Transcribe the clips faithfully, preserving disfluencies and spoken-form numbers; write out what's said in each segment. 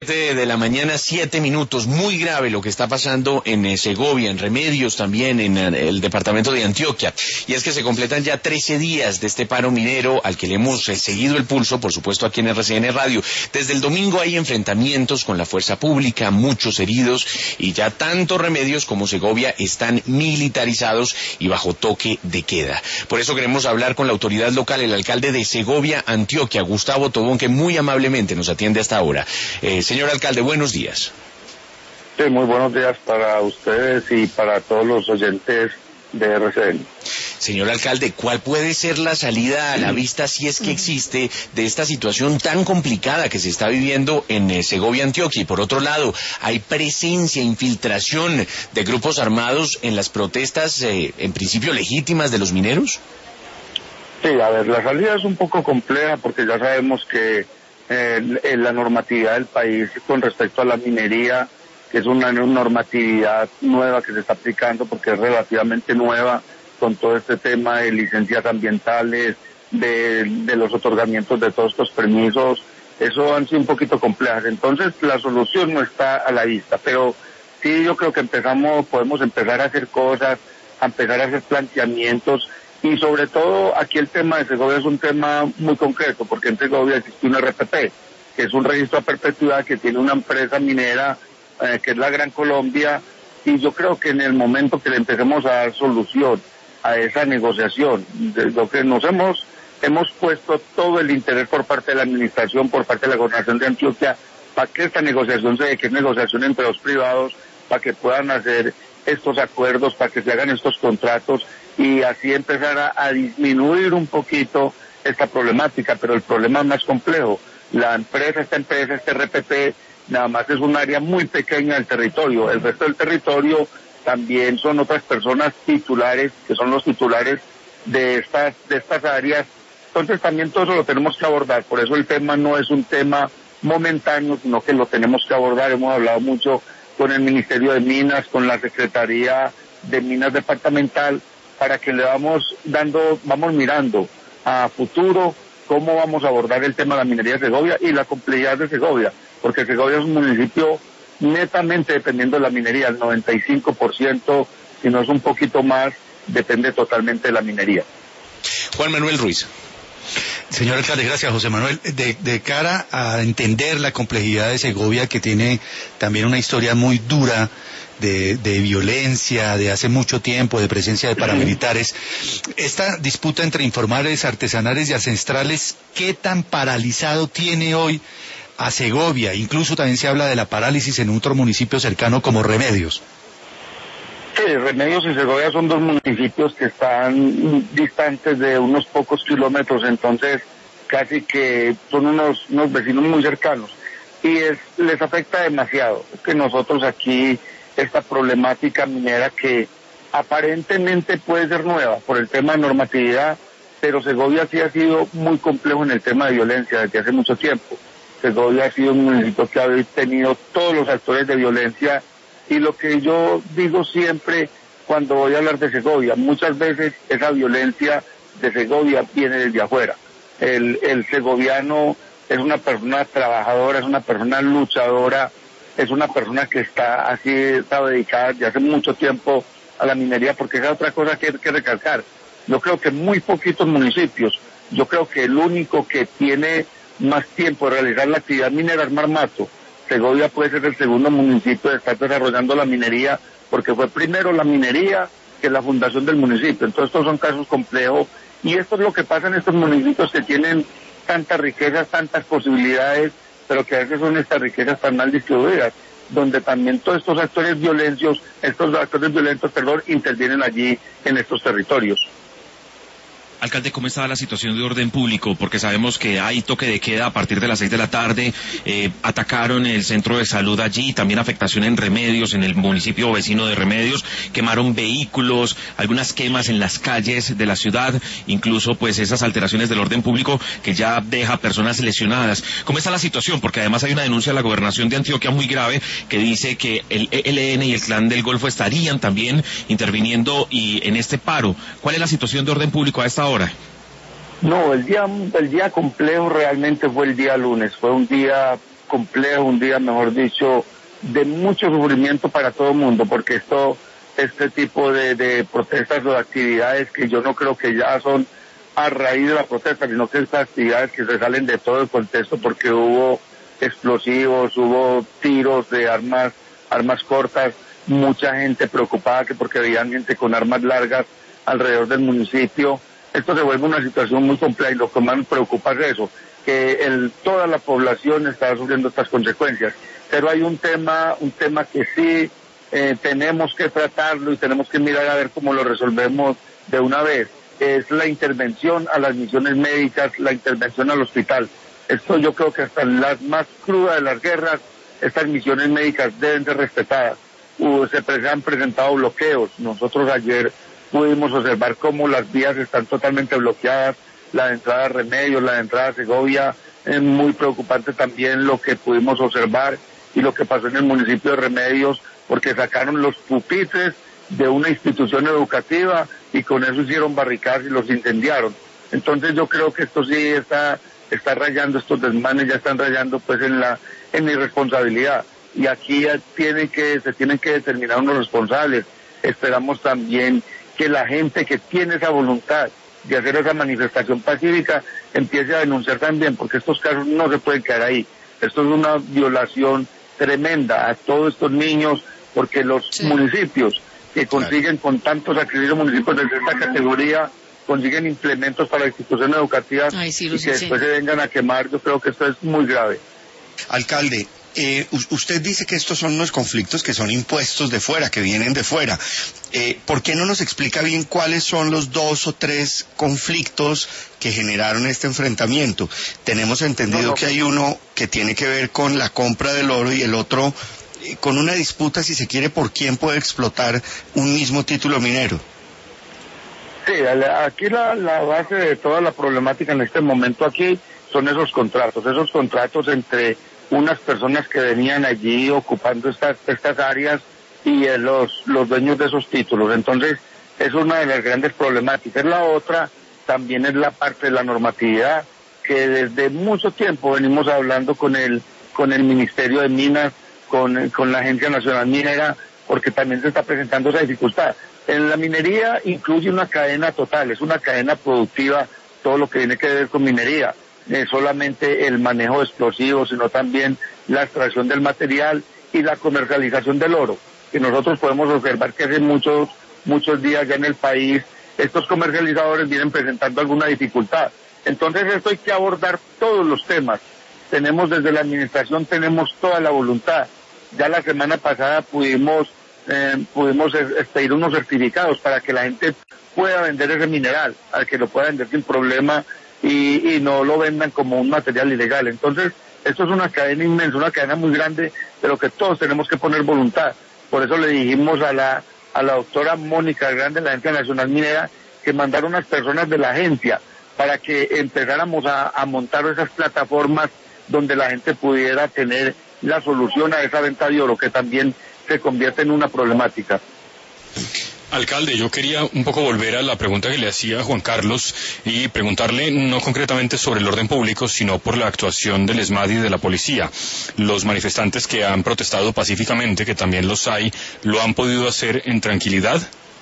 De la mañana, siete minutos, muy grave lo que está pasando en eh, Segovia, en Remedios también, en eh, el departamento de Antioquia, y es que se completan ya trece días de este paro minero al que le hemos eh, seguido el pulso, por supuesto aquí en R C N Radio. Desde el domingo hay enfrentamientos con la fuerza pública, muchos heridos, y ya tanto Remedios como Segovia están militarizados y bajo toque de queda. Por eso queremos hablar con la autoridad local, el alcalde de Segovia, Antioquia, Gustavo Tobón, que muy amablemente nos atiende hasta ahora. Eh, Señor alcalde, buenos días. Sí, muy buenos días para ustedes y para todos los oyentes de R C N. Señor alcalde, ¿cuál puede ser la salida a la vista, si es que existe, de esta situación tan complicada que se está viviendo en eh, Segovia, Antioquia? Y por otro lado, ¿hay presencia, infiltración de grupos armados en las protestas, eh, en principio legítimas, de los mineros? Sí, a ver, la salida es un poco compleja porque ya sabemos que Eh, la normatividad del país con respecto a la minería, que es una normatividad nueva que se está aplicando porque es relativamente nueva, con todo este tema de licencias ambientales, de, de los otorgamientos de todos estos permisos, eso han sido un poquito complejas. Entonces la solución no está a la vista, pero sí yo creo que empezamos, podemos empezar a hacer cosas, a empezar a hacer planteamientos. Y sobre todo aquí el tema de Segovia es un tema muy concreto, porque en Segovia existe un R P P, que es un registro a perpetuidad que tiene una empresa minera, eh, que es la Gran Colombia, y yo creo que en el momento que le empecemos a dar solución a esa negociación, de lo que nos hemos, hemos puesto todo el interés por parte de la administración, por parte de la gobernación de Antioquia, para que esta negociación se dé, que es negociación entre los privados, para que puedan hacer estos acuerdos, para que se hagan estos contratos, y así empezar a, a disminuir un poquito esta problemática, pero el problema es más complejo. La empresa, esta empresa, este R P P, nada más es un área muy pequeña del territorio. El resto del territorio también son otras personas titulares, que son los titulares de estas, de estas áreas. Entonces también todo eso lo tenemos que abordar. Por eso el tema no es un tema momentáneo, sino que lo tenemos que abordar. Hemos hablado mucho con el Ministerio de Minas, con la Secretaría de Minas Departamental, para que le vamos dando, vamos mirando a futuro cómo vamos a abordar el tema de la minería de Segovia y la complejidad de Segovia, porque Segovia es un municipio netamente dependiendo de la minería, el noventa y cinco por ciento, si no es un poquito más, depende totalmente de la minería. Juan Manuel Ruiz. Señor alcalde, gracias, José Manuel. De, de cara a entender la complejidad de Segovia, que tiene también una historia muy dura de, de violencia, de hace mucho tiempo, de presencia de paramilitares, esta disputa entre informales, artesanales y ancestrales, ¿qué tan paralizado tiene hoy a Segovia? Incluso también se habla de la parálisis en otro municipio cercano como Remedios. Sí, Remedios y Segovia son dos municipios que están distantes de unos pocos kilómetros, entonces casi que son unos, unos vecinos muy cercanos y es, les afecta demasiado. Es que nosotros aquí, esta problemática minera que aparentemente puede ser nueva por el tema de normatividad, pero Segovia sí ha sido muy complejo en el tema de violencia desde hace mucho tiempo. Segovia ha sido un municipio que ha tenido todos los actores de violencia. Y lo que yo digo siempre cuando voy a hablar de Segovia, muchas veces esa violencia de Segovia viene desde afuera. El, el segoviano es una persona trabajadora, es una persona luchadora, es una persona que está así, está dedicada desde hace mucho tiempo a la minería, porque esa es otra cosa que hay que recalcar. Yo creo que muy poquitos municipios, yo creo que el único que tiene más tiempo de realizar la actividad minera es Marmato. Segovia puede ser el segundo municipio de estar desarrollando la minería, porque fue primero la minería que la fundación del municipio. Entonces estos son casos complejos, y esto es lo que pasa en estos municipios que tienen tantas riquezas, tantas posibilidades, pero que a veces son estas riquezas tan mal distribuidas, donde también todos estos actores violentos, estos actores violentos, perdón, intervienen allí en estos territorios. Alcalde, ¿cómo está la situación de orden público? Porque sabemos que hay toque de queda a partir de las seis de la tarde, eh, atacaron el centro de salud allí, también afectación en Remedios, en el municipio vecino de Remedios, quemaron vehículos, algunas quemas en las calles de la ciudad, incluso pues esas alteraciones del orden público que ya deja personas lesionadas. ¿Cómo está la situación? Porque además hay una denuncia de la gobernación de Antioquia muy grave que dice que el E L N y el Clan del Golfo estarían también interviniendo y en este paro. ¿Cuál es la situación de orden público a esta hora? No, el día, el día complejo realmente fue el día lunes, fue un día complejo, un día, mejor dicho, de mucho sufrimiento para todo el mundo, porque esto, este tipo de, de protestas o de actividades que yo no creo que ya son a raíz de la protesta, sino que estas actividades que se salen de todo el contexto, porque hubo explosivos, hubo tiros de armas, armas cortas, mucha gente preocupada que porque veían gente con armas largas alrededor del municipio. Esto se vuelve una situación muy compleja y lo que más me preocupa es eso, que el, toda la población está sufriendo estas consecuencias. Pero hay un tema, un tema que sí eh, tenemos que tratarlo y tenemos que mirar a ver cómo lo resolvemos de una vez. Es la intervención a las misiones médicas, la intervención al hospital. Esto yo creo que hasta en las más crudas de las guerras, estas misiones médicas deben ser respetadas. Uh, se pre- han presentado bloqueos. Nosotros ayer pudimos observar cómo las vías están totalmente bloqueadas, la de entrada a Remedios, la de entrada a Segovia. Es muy preocupante también lo que pudimos observar y lo que pasó en el municipio de Remedios, porque sacaron los pupitres de una institución educativa y con eso hicieron barricadas y los incendiaron. Entonces yo creo que esto sí está, está rayando, estos desmanes ya están rayando pues en la, en la irresponsabilidad. Y aquí ya tienen que, se tienen que determinar unos responsables. Esperamos también que la gente que tiene esa voluntad de hacer esa manifestación pacífica empiece a denunciar también, porque estos casos no se pueden quedar ahí. Esto es una violación tremenda a todos estos niños, porque los sí. municipios que consiguen con tantos sacrificios municipios de esta categoría, consiguen implementos para instituciones educativas Ay, sí, y que después se vengan a quemar. Yo creo que esto es muy grave. Alcalde, eh, usted dice que estos son unos conflictos que son impuestos de fuera, que vienen de fuera. Eh, ¿Por qué no nos explica bien cuáles son los dos o tres conflictos que generaron este enfrentamiento? Tenemos entendido no, no. que hay uno que tiene que ver con la compra del oro y el otro eh, con una disputa, si se quiere, por quién puede explotar un mismo título minero. Sí, aquí la, la base de toda la problemática en este momento aquí son esos contratos, esos contratos entre unas personas que venían allí ocupando estas estas áreas y eh, los los dueños de esos títulos. Entonces, es una de las grandes problemáticas. La otra también es la parte de la normatividad, que desde mucho tiempo venimos hablando con el con el Ministerio de Minas, con, con la Agencia Nacional Minera, porque también se está presentando esa dificultad. En la minería incluye una cadena total, es una cadena productiva, todo lo que tiene que ver con minería. Eh, solamente el manejo de explosivos, sino también la extracción del material y la comercialización del oro, que nosotros podemos observar que hace muchos muchos días ya en el país estos comercializadores vienen presentando alguna dificultad. Entonces esto hay que abordar todos los temas. Tenemos desde la administración, tenemos toda la voluntad. Ya la semana pasada pudimos eh, pudimos expedir unos certificados para que la gente pueda vender ese mineral, al que lo pueda vender sin problema y, y no lo vendan como un material ilegal. Entonces, esto es una cadena inmensa, una cadena muy grande, pero que todos tenemos que poner voluntad. Por eso le dijimos a la a la doctora Mónica Grande de la Agencia Nacional Minera que mandara unas personas de la agencia para que empezáramos a, a montar esas plataformas donde la gente pudiera tener la solución a esa venta de oro, que también se convierte en una problemática. Alcalde, yo quería un poco volver a la pregunta que le hacía Juan Carlos y preguntarle no concretamente sobre el orden público, sino por la actuación del ESMAD y de la policía. Los manifestantes que han protestado pacíficamente, que también los hay, ¿lo han podido hacer en tranquilidad?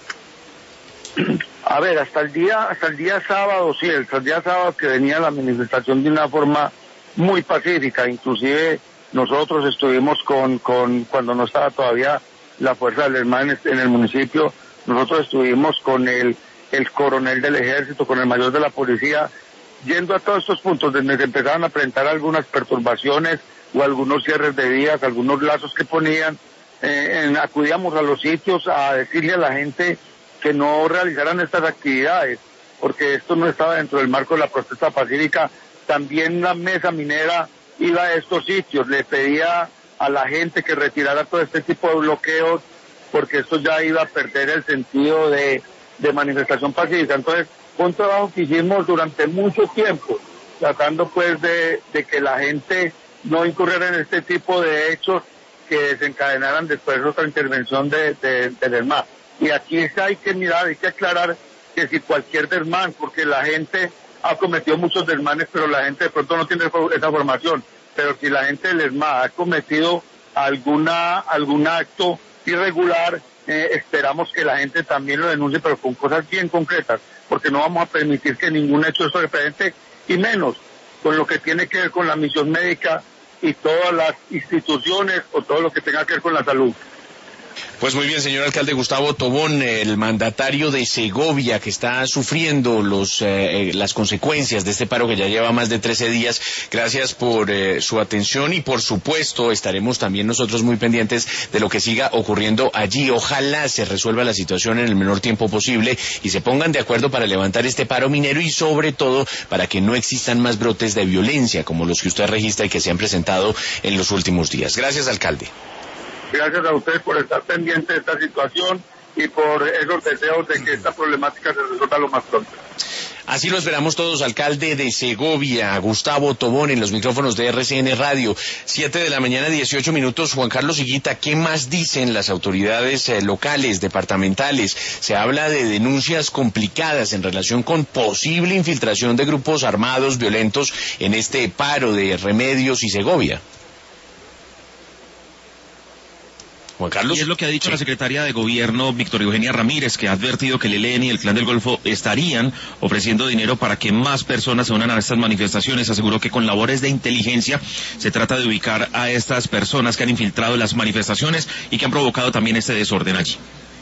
A ver, hasta el día hasta el día sábado, sí, hasta el día sábado que venía la manifestación de una forma muy pacífica. Inclusive nosotros estuvimos con, con cuando no estaba todavía la fuerza del ESMAD en el municipio. Nosotros estuvimos con el, el coronel del ejército, con el mayor de la policía, yendo a todos estos puntos donde se empezaban a presentar algunas perturbaciones o algunos cierres de vías, algunos lazos que ponían. Eh, en, acudíamos a los sitios a decirle a la gente que no realizaran estas actividades, porque esto no estaba dentro del marco de la protesta pacífica. También la mesa minera iba a estos sitios, le pedía a la gente que retirara todo este tipo de bloqueos, porque esto ya iba a perder el sentido de, de manifestación pacífica. Entonces, fue un trabajo que hicimos durante mucho tiempo, tratando pues de, de que la gente no incurriera en este tipo de hechos que desencadenaran después otra intervención de, de, del ESMAD. Y aquí hay que mirar, hay que aclarar que si cualquier desmán, porque la gente ha cometido muchos desmanes, pero la gente de pronto no tiene esa formación. pero si la gente del ESMAD ha cometido alguna algún acto irregular, eh, esperamos que la gente también lo denuncie, pero con cosas bien concretas, porque no vamos a permitir que ningún hecho de eso se presente, y menos con lo que tiene que ver con la misión médica y todas las instituciones o todo lo que tenga que ver con la salud. Pues muy bien, señor alcalde Gustavo Tobón, el mandatario de Segovia, que está sufriendo los eh, las consecuencias de este paro que ya lleva más de trece días. Gracias por eh, su atención y, por supuesto, estaremos también nosotros muy pendientes de lo que siga ocurriendo allí. Ojalá se resuelva la situación en el menor tiempo posible y se pongan de acuerdo para levantar este paro minero y, sobre todo, para que no existan más brotes de violencia como los que usted registra y que se han presentado en los últimos días. Gracias, alcalde. Gracias a ustedes por estar pendientes de esta situación y por esos deseos de que esta problemática se resuelva lo más pronto. Así lo esperamos todos, alcalde de Segovia, Gustavo Tobón, en los micrófonos de R C N Radio. Siete de la mañana, dieciocho minutos. Juan Carlos Higuita, ¿qué más dicen las autoridades eh, locales, departamentales? Se habla de denuncias complicadas en relación con posible infiltración de grupos armados violentos en este paro de Remedios y Segovia. Juan Carlos. Y es lo que ha dicho sí. la secretaria de Gobierno, Victoria Eugenia Ramírez, que ha advertido que el E L N y el Clan del Golfo estarían ofreciendo dinero para que más personas se unan a estas manifestaciones. Aseguró que con labores de inteligencia se trata de ubicar a estas personas que han infiltrado las manifestaciones y que han provocado también este desorden allí.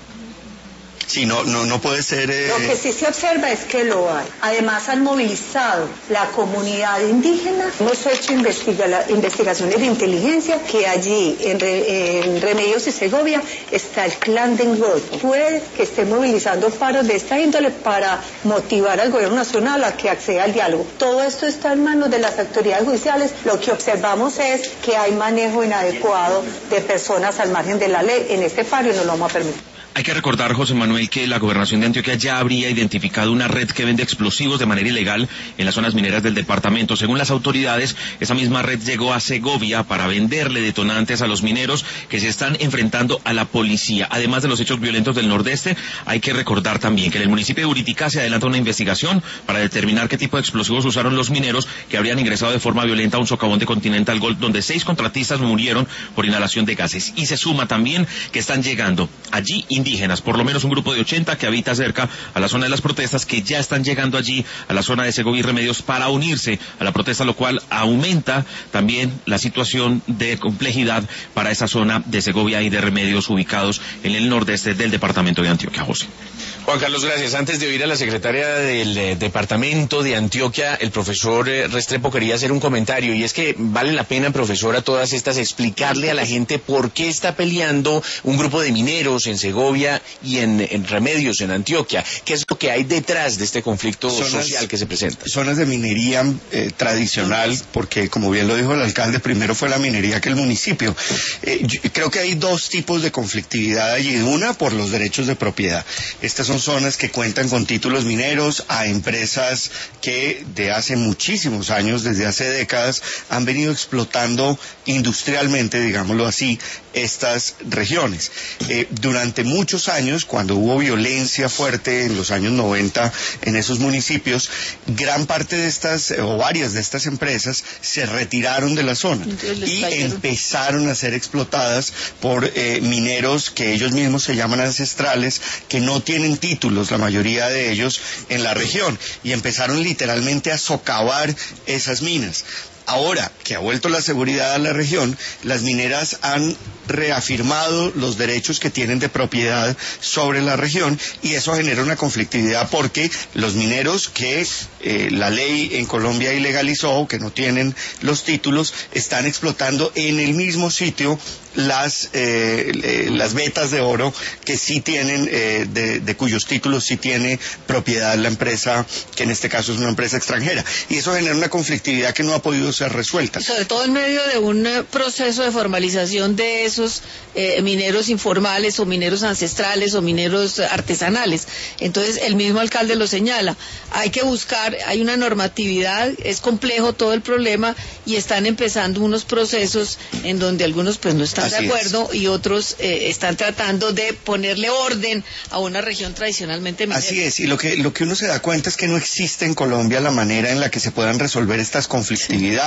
Sí, no, no, no puede ser... Eh... Lo que sí se observa es que lo hay. Además han movilizado la comunidad indígena. Hemos hecho investiga investigaciones de inteligencia que allí en, Re en Remedios y Segovia está el Clan del Golfo. Puede que esté movilizando paros de esta índole para motivar al gobierno nacional a que acceda al diálogo. Todo esto está en manos de las autoridades judiciales. Lo que observamos es que hay manejo inadecuado de personas al margen de la ley en este paro y no lo vamos a permitir. Hay que recordar, José Manuel, que la Gobernación de Antioquia ya habría identificado una red que vende explosivos de manera ilegal en las zonas mineras del departamento. Según las autoridades, esa misma red llegó a Segovia para venderle detonantes a los mineros que se están enfrentando a la policía. Además de los hechos violentos del Nordeste, hay que recordar también que en el municipio de Uritica se adelanta una investigación para determinar qué tipo de explosivos usaron los mineros que habrían ingresado de forma violenta a un socavón de Continental Gold, donde seis contratistas murieron por inhalación de gases. Y se suma también que están llegando allí indígenas, por lo menos un grupo de ochenta que habita cerca a la zona de las protestas, que ya están llegando allí a la zona de Segovia y Remedios para unirse a la protesta, lo cual aumenta también la situación de complejidad para esa zona de Segovia y de Remedios ubicados en el nordeste del departamento de Antioquia. José. Juan Carlos, gracias. Antes de oír a la secretaria del eh, departamento de Antioquia, el profesor eh, Restrepo quería hacer un comentario, y es que vale la pena, profesor, a todas estas explicarle a la gente por qué está peleando un grupo de mineros en Segovia y en, en Remedios, en Antioquia. ¿Qué es lo que hay detrás de este conflicto zonas, social que se presenta? Zonas de minería eh, tradicional, porque como bien lo dijo el alcalde, primero fue la minería que el municipio. Eh, yo creo que hay dos tipos de conflictividad allí. Una, por los derechos de propiedad. Estas son zonas que cuentan con títulos mineros a empresas que de hace muchísimos años, desde hace décadas, han venido explotando industrialmente, digámoslo así, estas regiones. Eh, durante muchos años, cuando hubo violencia fuerte en los años noventa en esos municipios, gran parte de estas, o varias de estas empresas, se retiraron de la zona y empezaron a ser explotadas por eh, mineros que ellos mismos se llaman ancestrales, que no tienen títulos, la mayoría de ellos, en la región, y empezaron literalmente a socavar esas minas. Ahora que ha vuelto la seguridad a la región, las mineras han reafirmado los derechos que tienen de propiedad sobre la región, y eso genera una conflictividad porque los mineros que eh, la ley en Colombia ilegalizó, que no tienen los títulos, están explotando en el mismo sitio las eh, eh, las vetas de oro que sí tienen, eh, de, de cuyos títulos sí tiene propiedad la empresa, que en este caso es una empresa extranjera, y eso genera una conflictividad que no ha podido ser resuelta. Sobre todo en medio de un eh, proceso de formalización de esos eh, mineros informales o mineros ancestrales o mineros artesanales. Entonces el mismo alcalde lo señala, hay que buscar, hay una normatividad, es complejo todo el problema, y están empezando unos procesos en donde algunos pues no están Así de acuerdo es. Y otros eh, están tratando de ponerle orden a una región tradicionalmente minera. Así es, y lo que, lo que uno se da cuenta es que no existe en Colombia la manera en la que se puedan resolver estas conflictividades.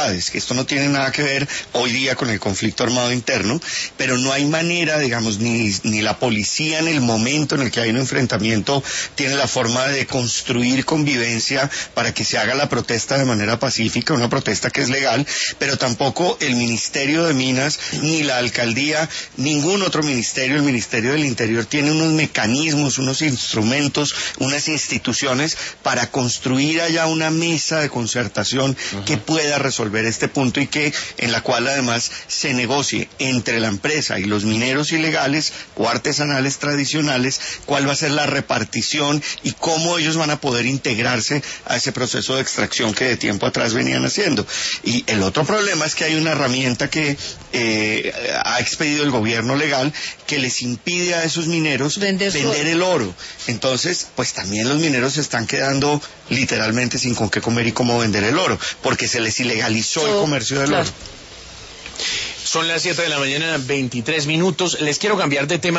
autoridades, que esto no tiene nada que ver hoy día con el conflicto armado interno, pero no hay manera, digamos, ni, ni la policía en el momento en el que hay un enfrentamiento tiene la forma de construir convivencia para que se haga la protesta de manera pacífica, una protesta que es legal, pero tampoco el Ministerio de Minas, ni la alcaldía, ningún otro ministerio, el Ministerio del Interior tiene unos mecanismos, unos instrumentos, unas instituciones para construir allá una mesa de concertación uh-huh. que pueda resolver este punto y que en la cual además se negocie entre la empresa y los mineros ilegales o artesanales tradicionales cuál va a ser la repartición y cómo ellos van a poder integrarse a ese proceso de extracción que de tiempo atrás venían haciendo. Y el otro problema es que hay una herramienta que eh, ha expedido el gobierno legal que les impide a esos mineros vender, vender el oro. Entonces, pues también los mineros se están quedando literalmente sin con qué comer y cómo vender el oro, porque se les ilegalizó el comercio del oro. Son las siete de la mañana, veintitrés minutos. Les quiero cambiar de tema.